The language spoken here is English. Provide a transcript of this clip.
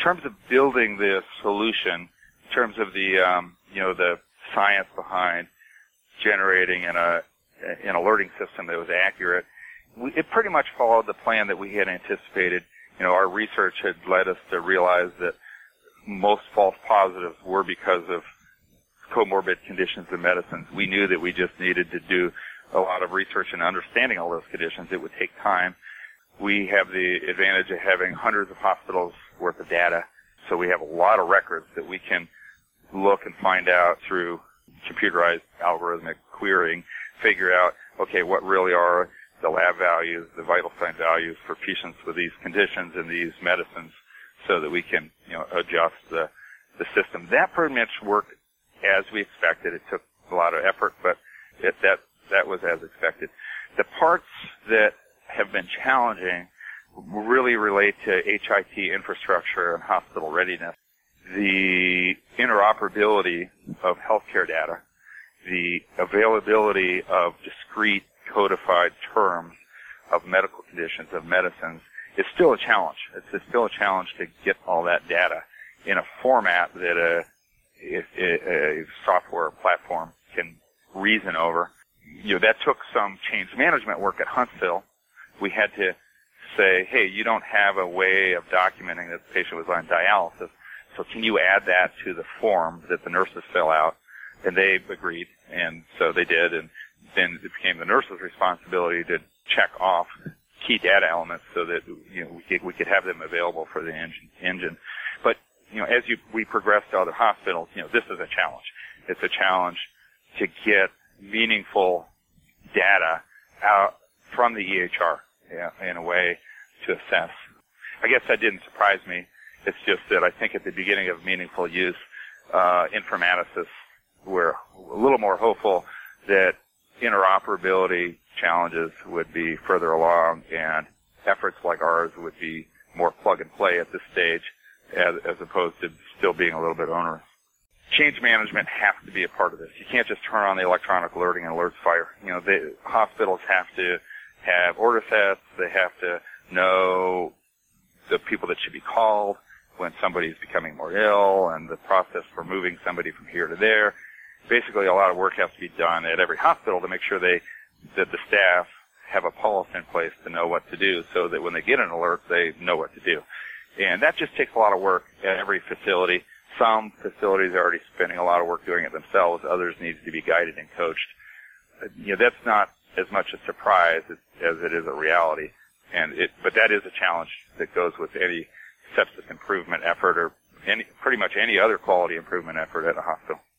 terms of building this solution, in terms of the the science behind generating an alerting system that was accurate, it pretty much followed the plan that we had anticipated. Our research had led us to realize that most false positives were because of comorbid conditions and medicines. We knew that we just needed to do a lot of research and understanding all those conditions. It would take time. We have the advantage of having hundreds of hospitals worth of data, so we have a lot of records that we can look and find out through computerized algorithmic querying, figure out, okay, what really are the lab values, the vital sign values for patients with these conditions and these medicines, so that we can, adjust the system. That pretty much worked as we expected. It took a lot of effort, but that was as expected. The parts that have been challenging really relate to HIT infrastructure and hospital readiness. The interoperability of healthcare data, the availability of discrete codified terms of medical conditions, of medicines, is still a challenge. It's still a challenge to get all that data in a format that a software platform can reason over. That took some change management work at Huntsville. We had to say, hey, you don't have a way of documenting that the patient was on dialysis, so can you add that to the form that the nurses fill out? And they agreed, and so they did, and then it became the nurse's responsibility to check off key data elements so that we could have them available for the engine. But as we progress to other hospitals, this is a challenge. It's a challenge to get meaningful data out from the EHR in a way to assess. I guess that didn't surprise me. It's just that I think at the beginning of meaningful use, informaticists were a little more hopeful that interoperability challenges would be further along and efforts like ours would be more plug and play at this stage as opposed to still being a little bit onerous. Change management has to be a part of this. You can't just turn on the electronic alerting and alerts fire. The hospitals have to have order sets. They have to know the people that should be called when somebody's becoming more ill and the process for moving somebody from here to there. Basically, a lot of work has to be done at every hospital to make sure that the staff have a pulse in place to know what to do so that when they get an alert, they know what to do. And that just takes a lot of work at every facility. Some facilities are already spending a lot of work doing it themselves. Others need to be guided and coached. That's not as much a surprise as it is a reality. But that is a challenge that goes with any sepsis improvement effort or pretty much any other quality improvement effort at a hospital.